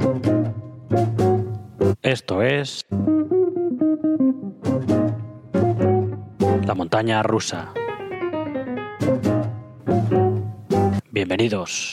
Esto es la montaña rusa. Bienvenidos.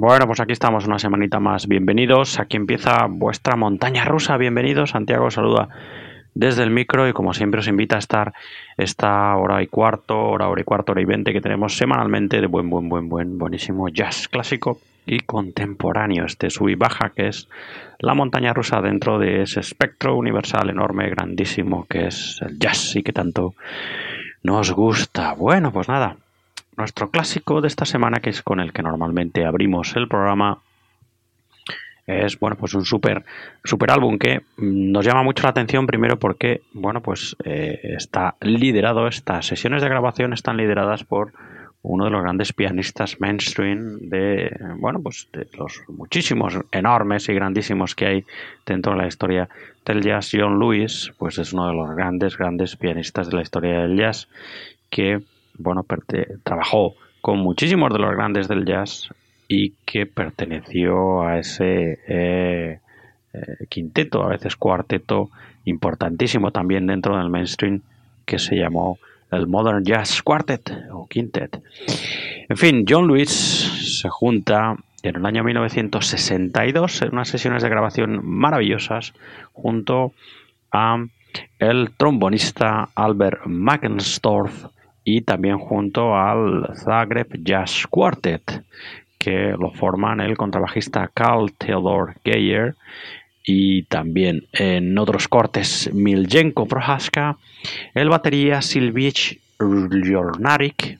Bueno, pues aquí estamos una semanita más. Bienvenidos. Aquí empieza vuestra montaña rusa. Bienvenidos. Santiago os saluda desde el micro y como siempre os invita a estar esta hora y cuarto, hora y 20 que tenemos semanalmente de buenísimo jazz clásico y contemporáneo. Este sub y baja que es la montaña rusa dentro de ese espectro universal enorme, grandísimo que es el jazz y que tanto nos gusta. Bueno, pues nada. Nuestro clásico de esta semana, que es con el que normalmente abrimos el programa, es pues un super álbum que nos llama mucho la atención, primero porque está liderado, estas sesiones de grabación están lideradas por uno de los grandes pianistas mainstream de los muchísimos, enormes y grandísimos que hay dentro de la historia del jazz. John Lewis, pues es uno de los grandes pianistas de la historia del jazz que trabajó con muchísimos de los grandes del jazz y que perteneció a ese quinteto, a veces cuarteto, importantísimo también dentro del mainstream, que se llamó el Modern Jazz Quartet o Quintet. En fin, John Lewis se junta en el año 1962 en unas sesiones de grabación maravillosas junto a el trombonista Albert Mackensdorf y también junto al Zagreb Jazz Quartet, que lo forman el contrabajista Carl Theodor Geyer y también en otros cortes Miljenko Prohaska, el batería Silvich Jornarik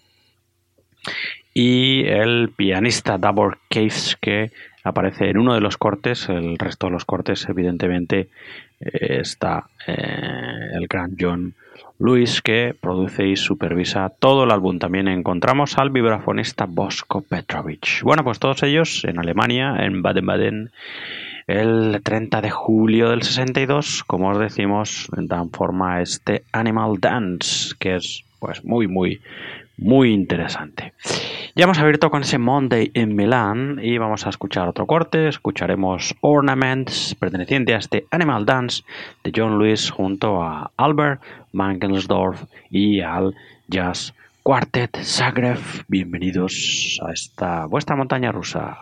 y el pianista Davor Caves, que aparece en uno de los cortes. El resto de los cortes evidentemente está el gran John Lewis, que produce y supervisa todo el álbum. También encontramos al vibrafonista Bosko Petrovich. Bueno, pues todos ellos en Alemania, en Baden-Baden, el 30 de julio del 62, como os decimos, dan forma a este Animal Dance, que es pues muy interesante. Ya hemos abierto con ese Monday in Milan y vamos a escuchar otro corte. Escucharemos Ornaments, perteneciente a este Animal Dance de John Lewis junto a Albert Mackensdorf y al Jazz Quartet Zagreb. Bienvenidos a esta vuestra montaña rusa.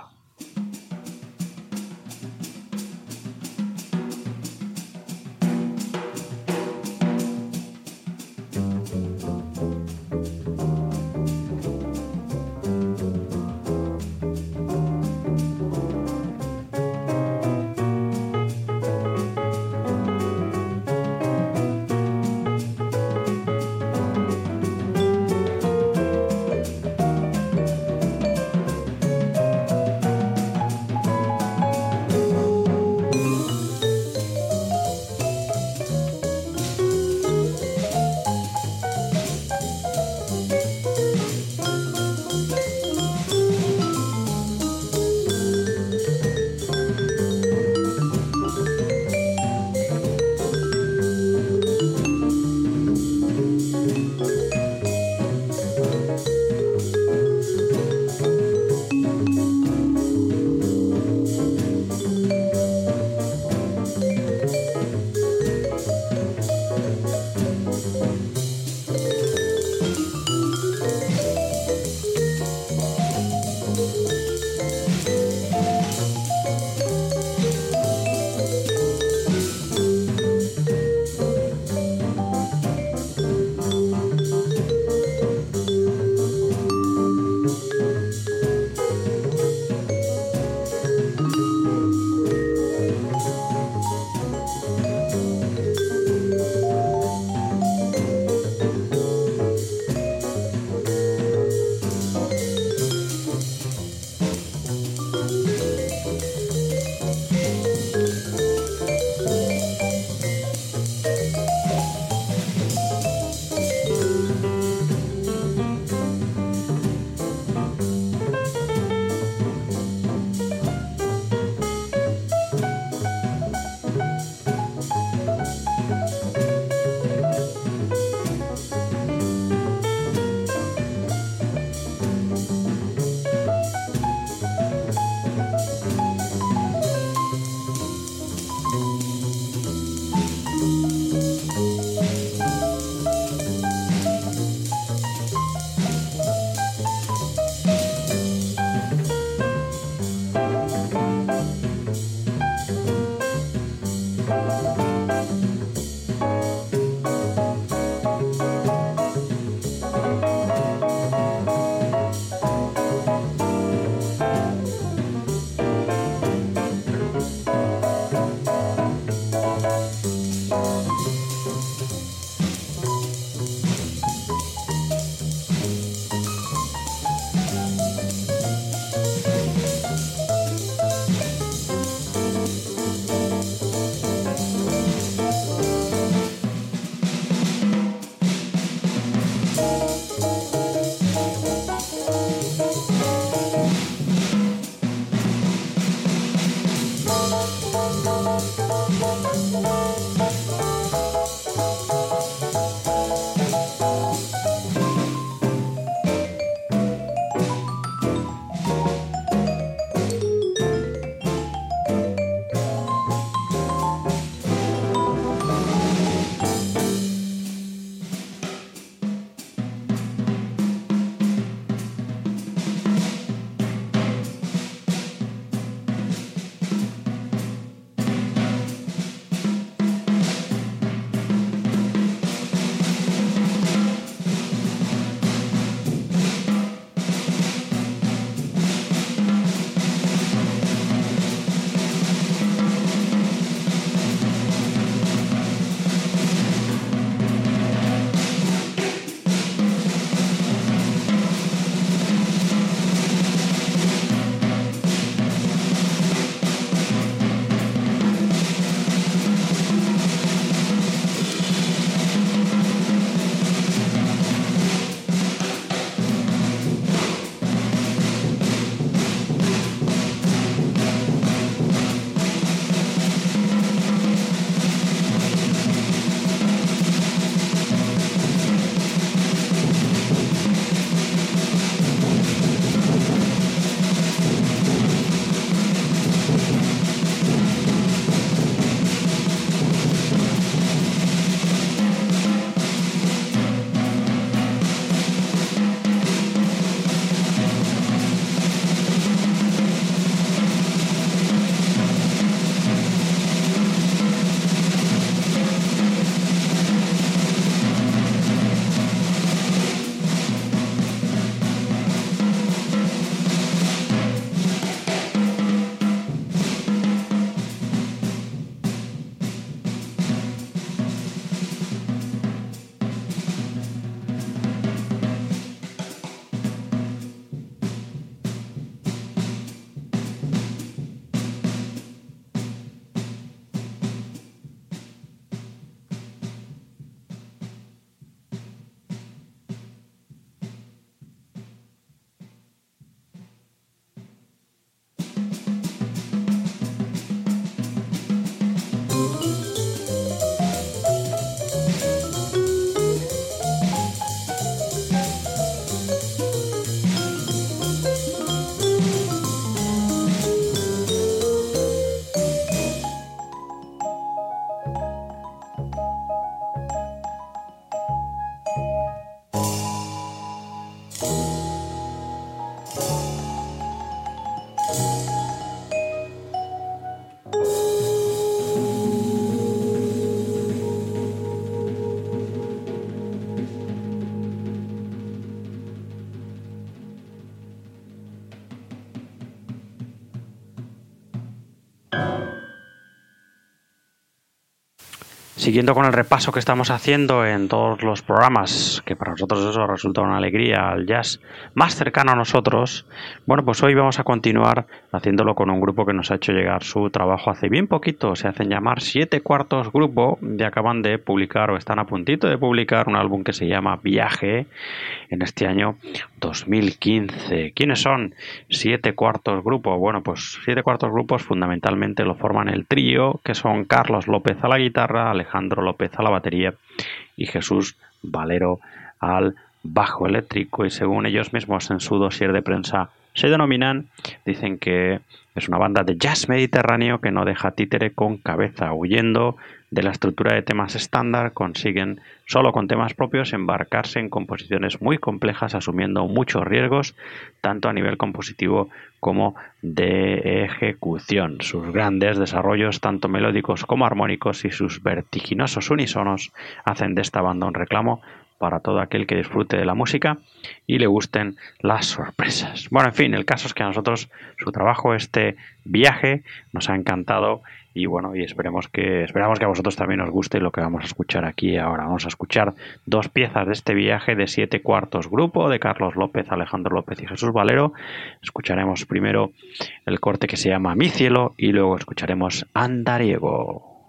Siguiendo con el repaso que estamos haciendo en todos los programas, que para nosotros eso resulta una alegría, al jazz más cercano a nosotros, bueno, pues hoy vamos a continuar haciéndolo con un grupo que nos ha hecho llegar su trabajo hace bien poquito. Se hacen llamar 7 Cuartos Grupo y acaban de publicar o están a puntito de publicar un álbum que se llama Viaje en este año 2015. ¿Quiénes son 7 Cuartos Grupo? Bueno, pues 7 Cuartos Grupos fundamentalmente lo forman el trío, que son Carlos López a la guitarra, Alejandro López a la batería y Jesús Valero al bajo eléctrico, y según ellos mismos en su dossier de prensa se denominan, dicen que es una banda de jazz mediterráneo que no deja títere con cabeza. Huyendo de la estructura de temas estándar, consiguen solo con temas propios embarcarse en composiciones muy complejas, asumiendo muchos riesgos tanto a nivel compositivo como de ejecución. Sus grandes desarrollos tanto melódicos como armónicos y sus vertiginosos unisonos hacen de esta banda un reclamo para todo aquel que disfrute de la música y le gusten las sorpresas. Bueno, en fin, el caso es que a nosotros su trabajo, este Viaje, nos ha encantado y bueno, y esperamos que a vosotros también os guste lo que vamos a escuchar aquí ahora. Vamos a escuchar 2 piezas de este Viaje de 7 Cuartos Grupo de Carlos López, Alejandro López y Jesús Valero. Escucharemos primero el corte que se llama Mi Cielo y luego escucharemos Andariego.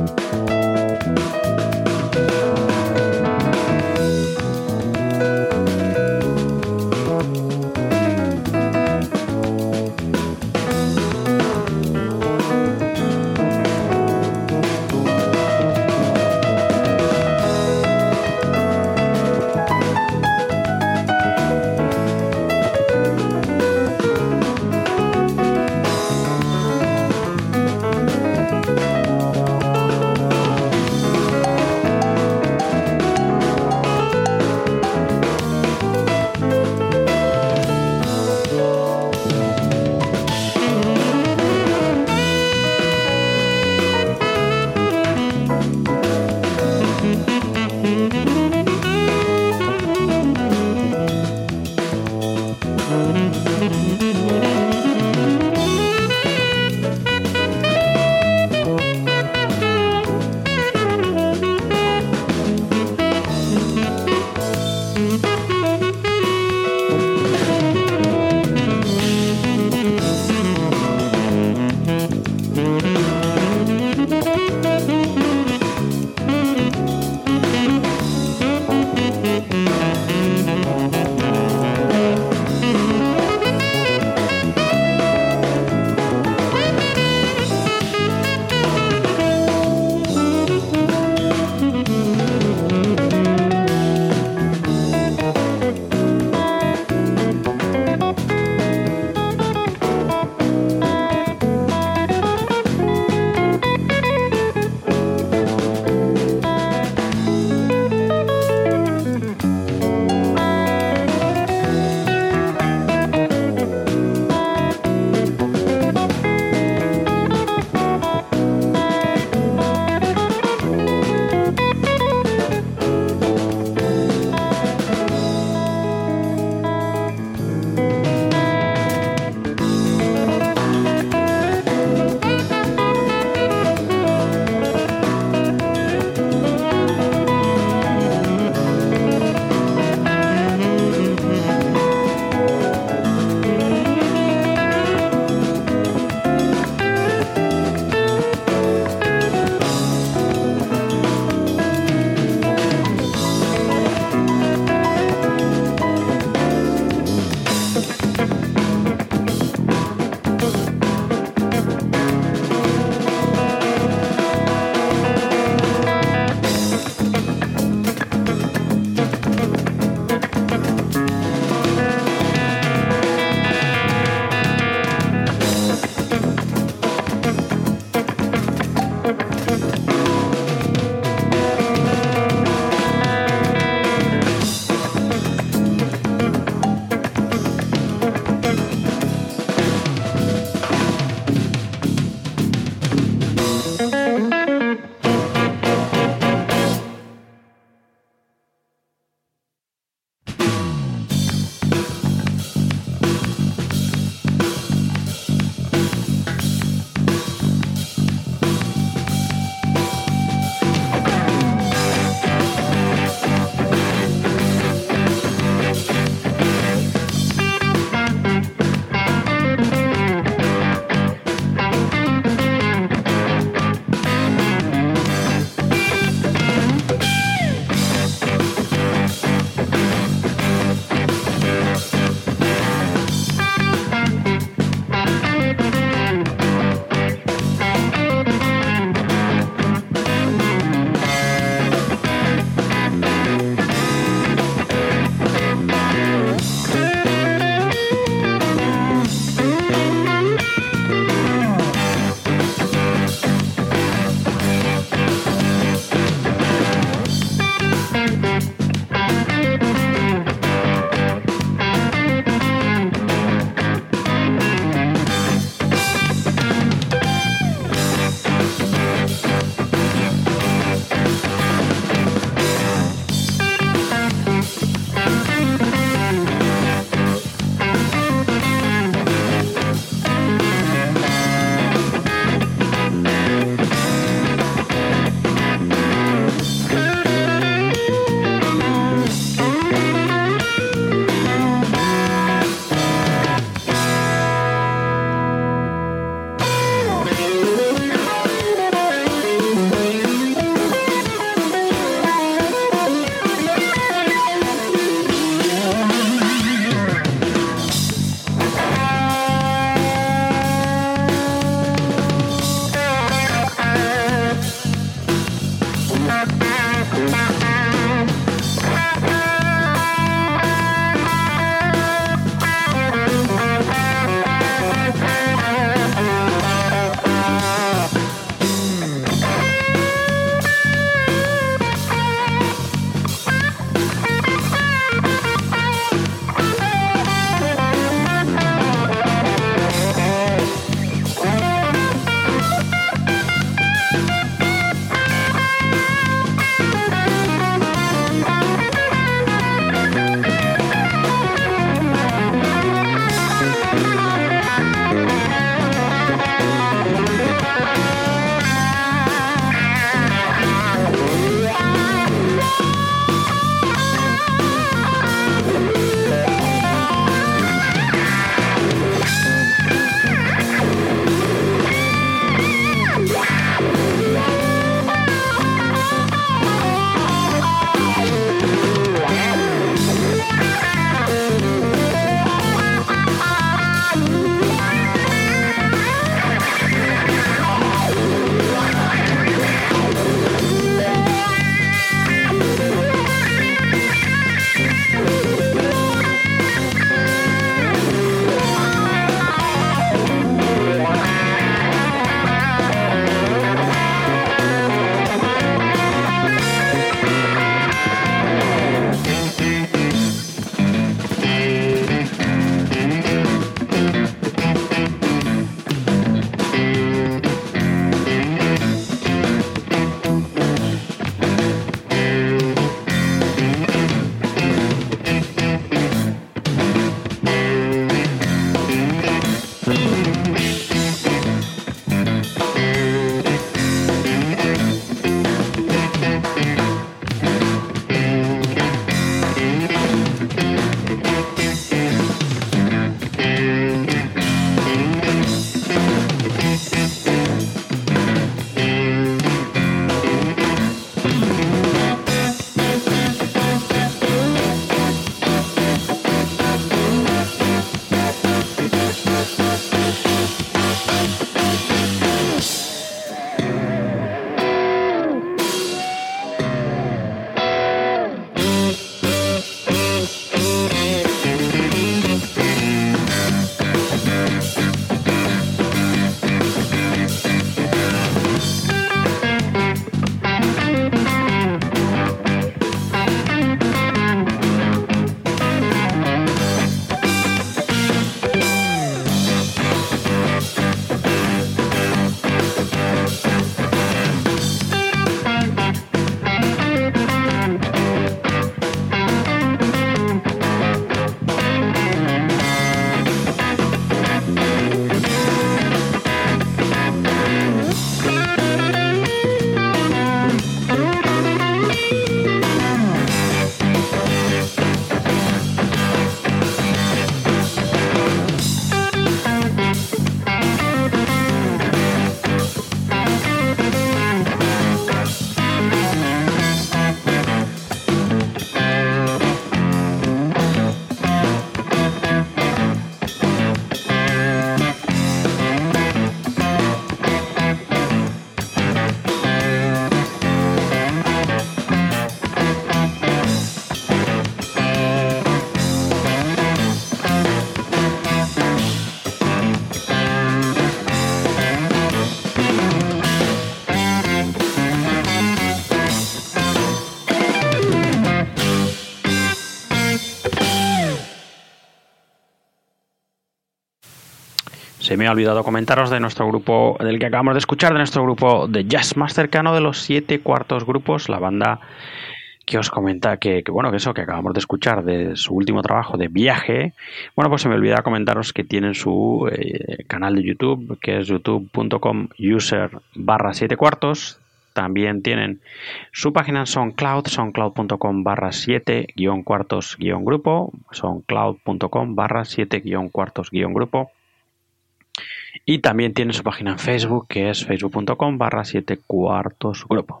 se me ha olvidado comentaros de nuestro grupo, del que acabamos de escuchar, de nuestro grupo de jazz más cercano de los 7 cuartos grupos, la banda que os comenta que eso que acabamos de escuchar de su último trabajo de Viaje. Bueno, pues se me olvidaba comentaros que tienen su canal de YouTube, que es youtube.com/7 cuartos. También tienen su página en SoundCloud, soundcloud.com/7 cuartos grupo, soundcloud.com/7 cuartos grupo. Y también tienen su página en Facebook, que es facebook.com/7 cuartos grupo.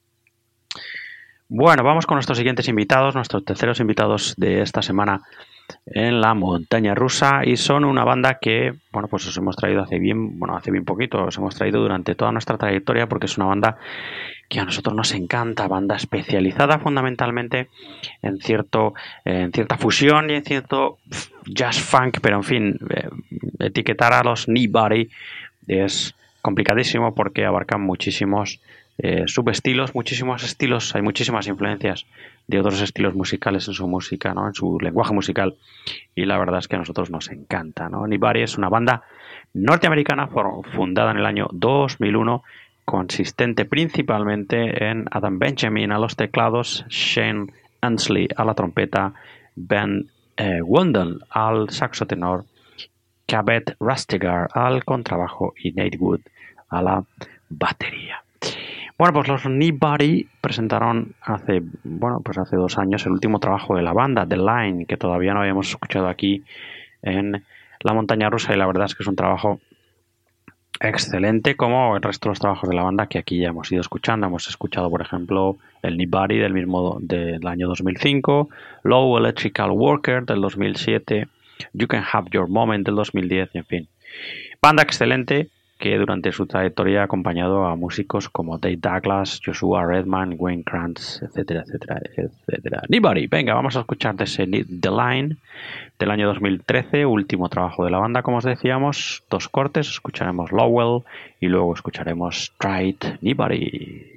Bueno, vamos con nuestros siguientes invitados, nuestros terceros invitados de esta semana en la montaña rusa, y son una banda que, bueno, pues os hemos traído hace bien poquito, os hemos traído durante toda nuestra trayectoria, porque es una banda que a nosotros nos encanta, banda especializada fundamentalmente en cierta fusión y en cierto jazz funk, pero en fin, etiquetar a los Nibari es complicadísimo porque abarcan muchísimos subestilos, muchísimos estilos, hay muchísimas influencias de otros estilos musicales en su música, ¿no? En su lenguaje musical, y la verdad es que a nosotros nos encanta, ¿no? Nibari es una banda norteamericana fundada en el año 2001, consistente principalmente en Adam Benjamin a los teclados, Shane Ansley a la trompeta, Ben Wendell al saxo tenor, Cabet Rastegar al contrabajo y Nate Wood a la batería. Bueno, pues los Nibari presentaron hace 2 años el último trabajo de la banda, The Line, que todavía no habíamos escuchado aquí en la montaña rusa, y la verdad es que es un trabajo excelente, como el resto de los trabajos de la banda que aquí ya hemos ido escuchando. Hemos escuchado, por ejemplo, el Nibari del año 2005, Low Electrical Worker del 2007, You Can Have Your Moment del 2010, y en fin. Banda excelente que durante su trayectoria ha acompañado a músicos como Dave Douglas, Joshua Redman, Wayne Krantz, etcétera, etcétera, etcétera. Nibari, venga, vamos a escuchar The Line del año 2013, último trabajo de la banda, como os decíamos. 2 cortes, escucharemos Lowell y luego escucharemos Straight Nibari.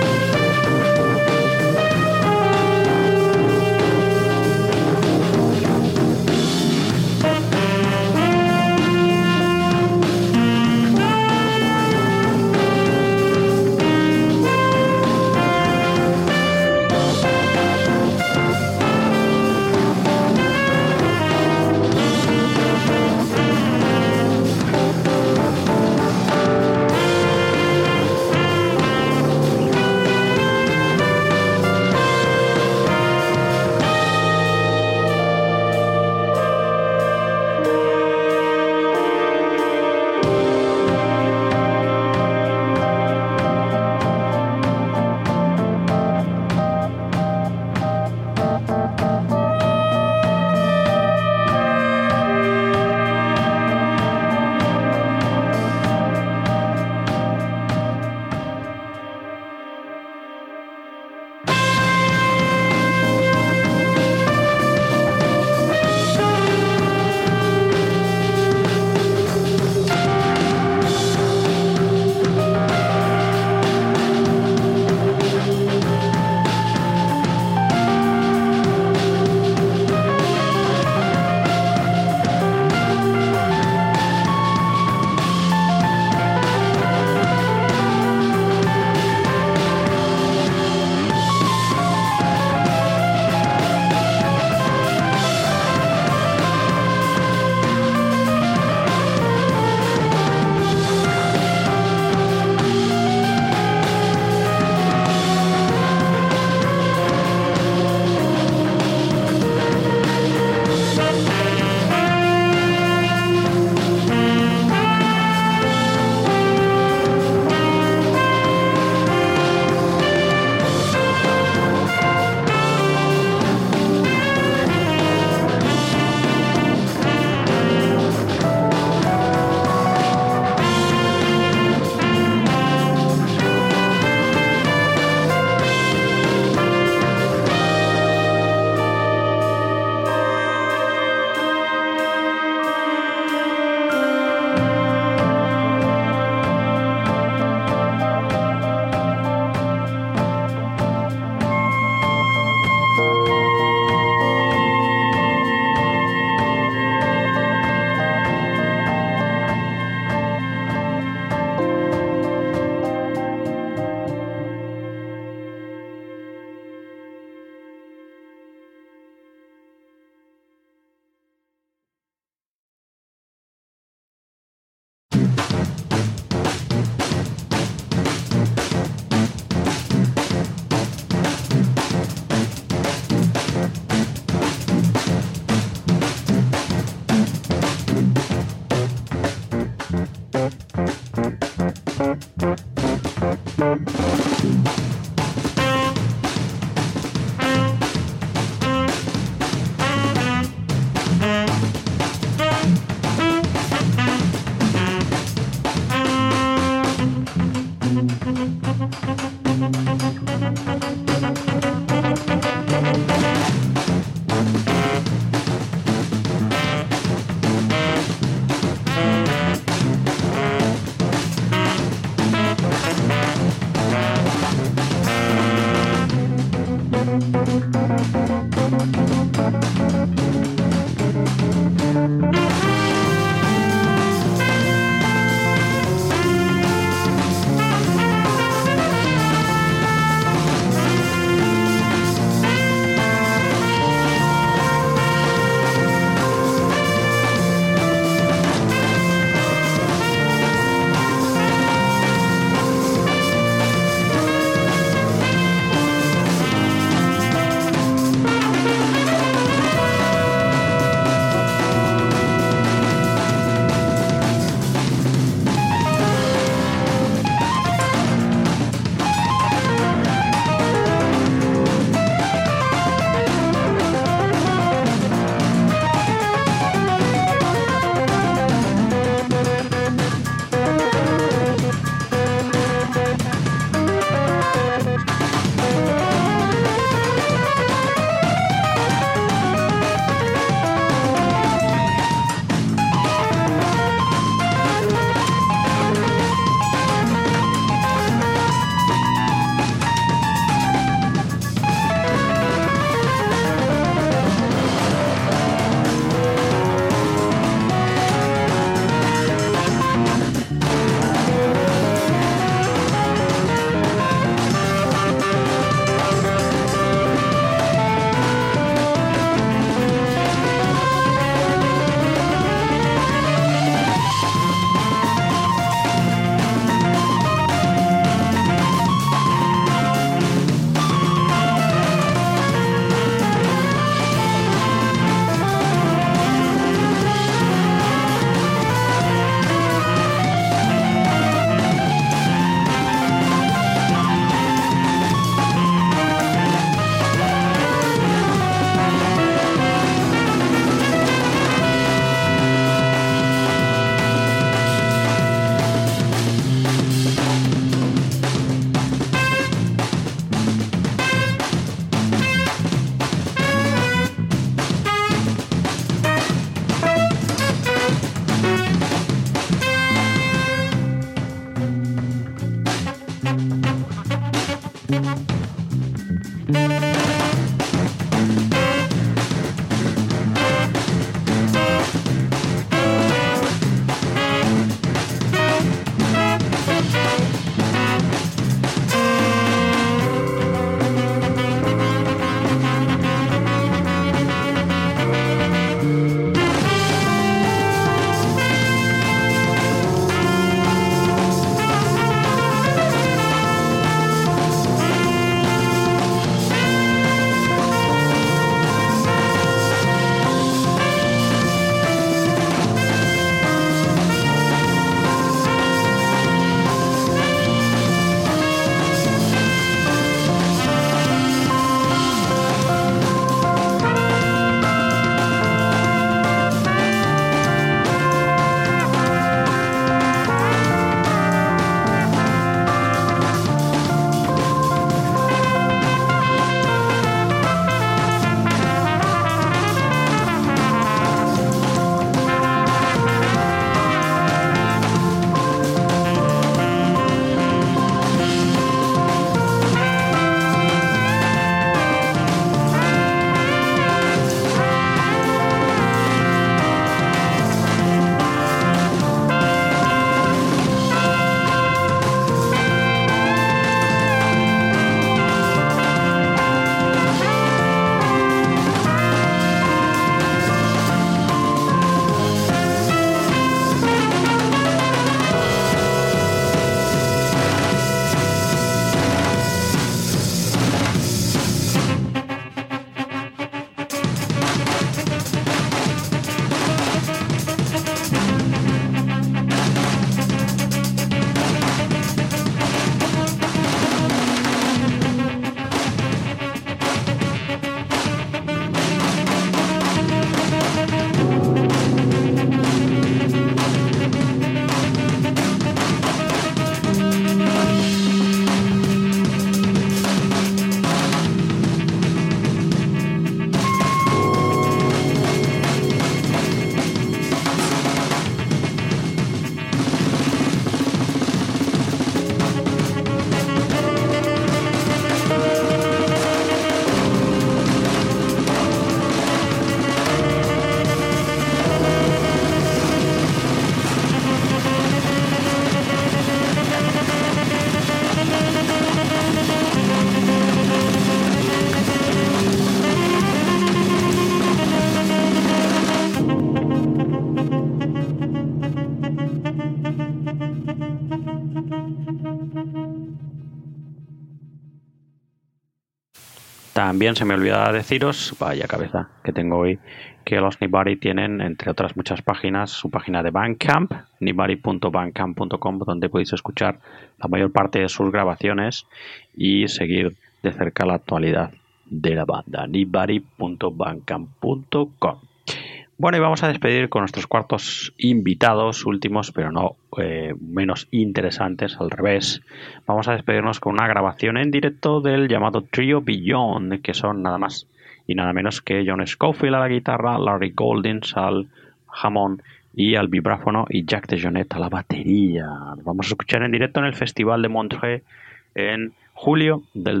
También se me olvidaba deciros, vaya cabeza que tengo hoy, que los Nibari tienen, entre otras muchas páginas, su página de Bandcamp, nibari.bandcamp.com, donde podéis escuchar la mayor parte de sus grabaciones y seguir de cerca la actualidad de la banda, nibari.bandcamp.com. Bueno, y vamos a despedir con nuestros cuartos invitados, últimos, pero no menos interesantes, al revés. Vamos a despedirnos con una grabación en directo del llamado Trio Beyond, que son nada más y nada menos que John Scofield a la guitarra, Larry Goldings al Hammond y al vibráfono y Jack DeJohnette a la batería. Vamos a escuchar en directo en el Festival de Montreux en julio del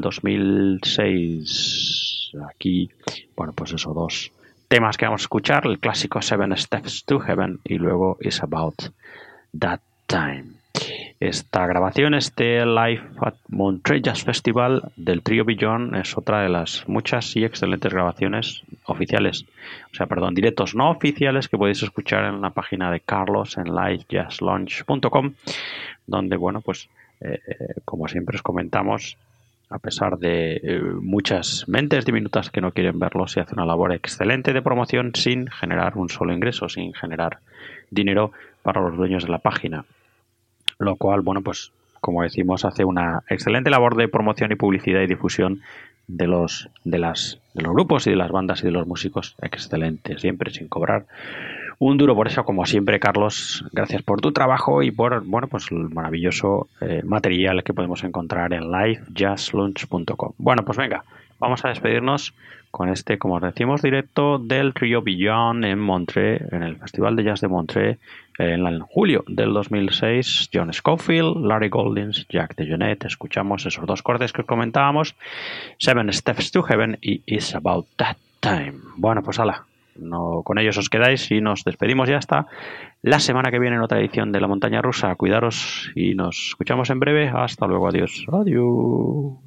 2006. Aquí, bueno, pues eso, dos temas que vamos a escuchar, el clásico Seven Steps to Heaven y luego It's About That Time. Esta grabación, este Live at Montreux Jazz Festival del Trio Beyond, es otra de las muchas y excelentes grabaciones oficiales, directos no oficiales que podéis escuchar en la página de Carlos en livejazzlounge.com, donde, bueno, pues como siempre os comentamos, a pesar de muchas mentes diminutas que no quieren verlo, se hace una labor excelente de promoción sin generar un solo ingreso, sin generar dinero para los dueños de la página. Lo cual, bueno, pues como decimos, hace una excelente labor de promoción y publicidad y difusión de los grupos y de las bandas y de los músicos. Excelente, siempre sin cobrar un duro. Por eso, como siempre, Carlos, gracias por tu trabajo y por, bueno, pues el maravilloso material que podemos encontrar en livejazzlounge.com. Bueno, pues venga, vamos a despedirnos con este, como os decimos, directo del Trio Beyond en Montreux, en el Festival de Jazz de Montreux, en julio del 2006. John Scofield, Larry Goldings, Jack DeJohnette. Escuchamos esos dos cortes que comentábamos, Seven Steps to Heaven y It's About That Time. Bueno, pues hala. No, con ellos os quedáis y nos despedimos ya hasta la semana que viene en otra edición de La Montaña Rusa. Cuidaros y nos escuchamos en breve. Hasta luego, adiós. Adiós.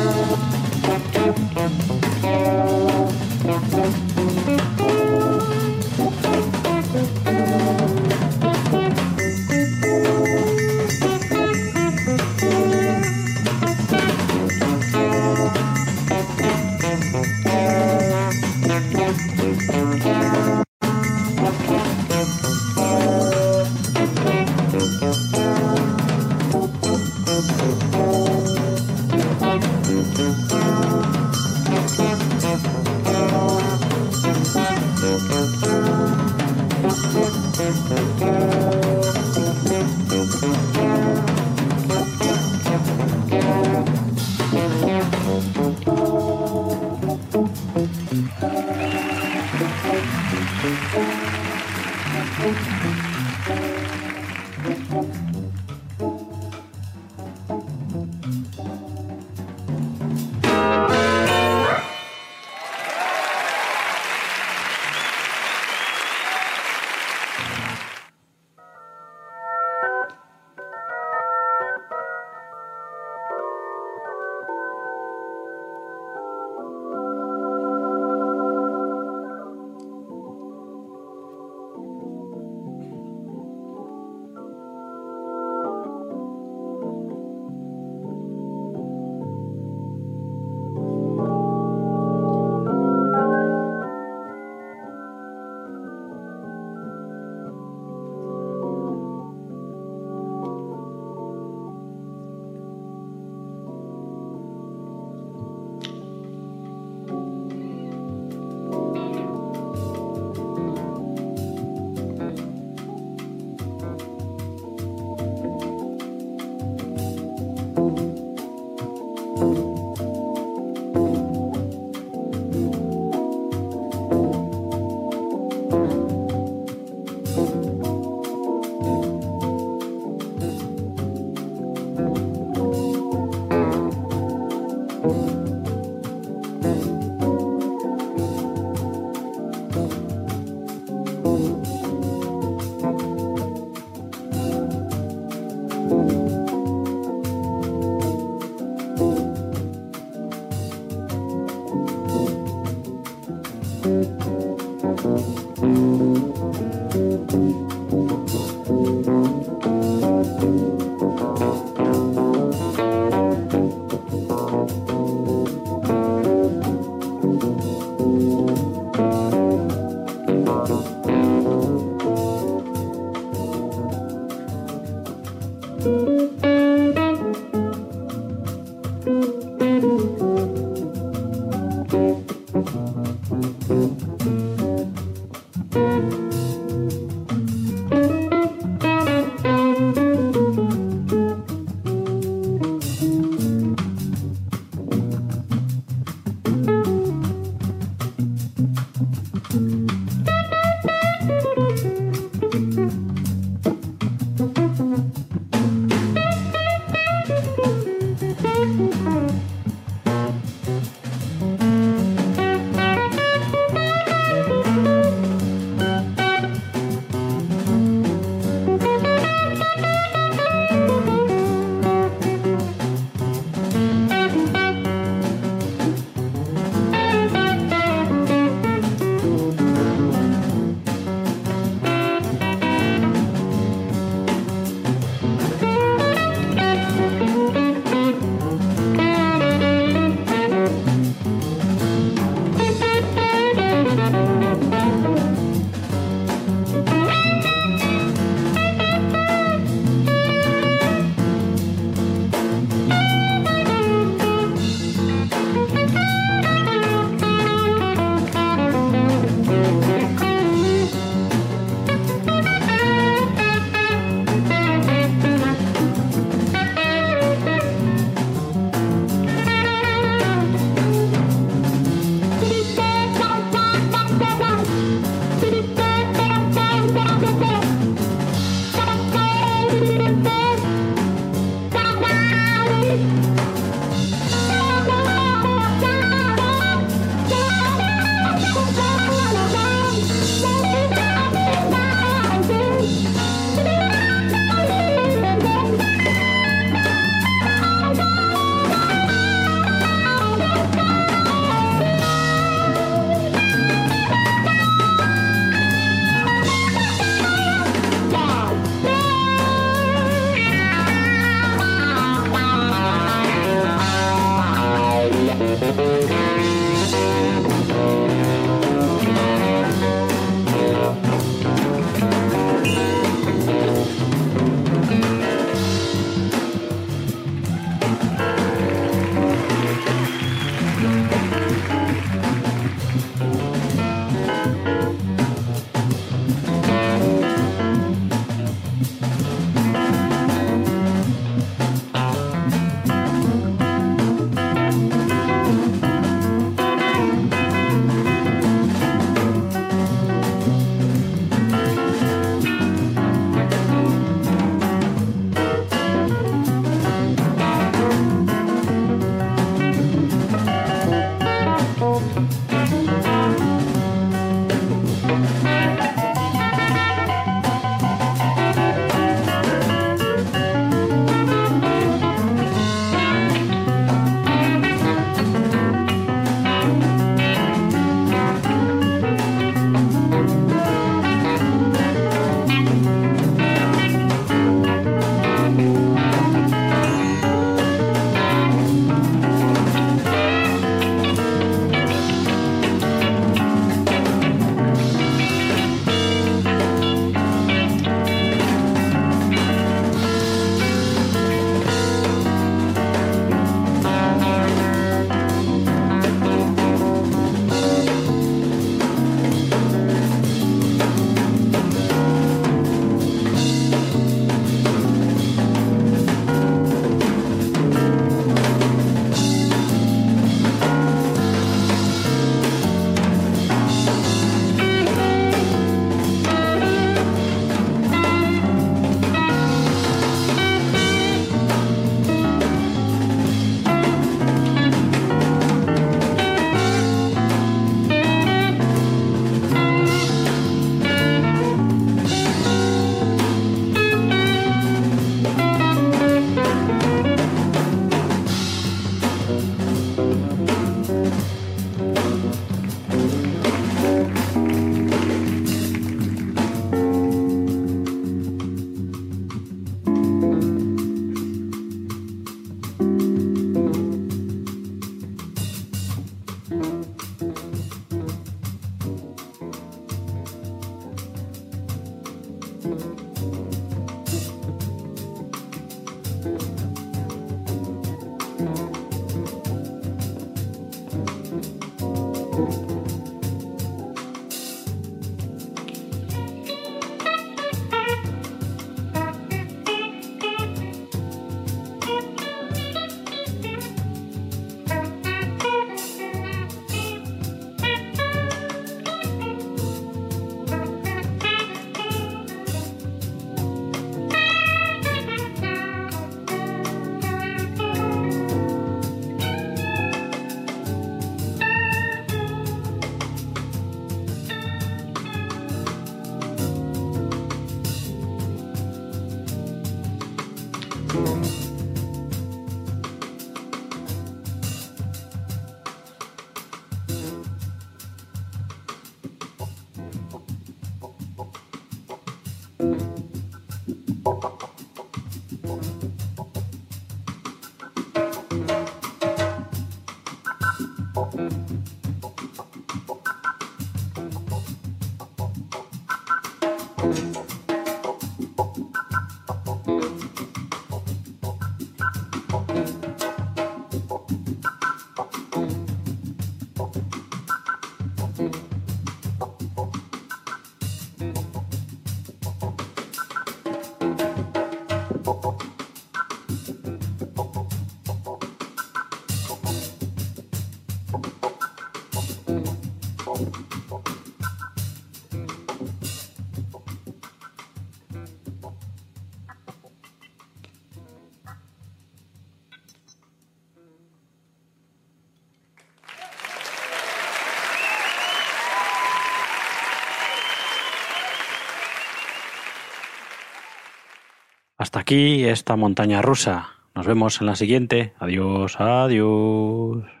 Hasta aquí esta montaña rusa. Nos vemos en la siguiente. Adiós, adiós.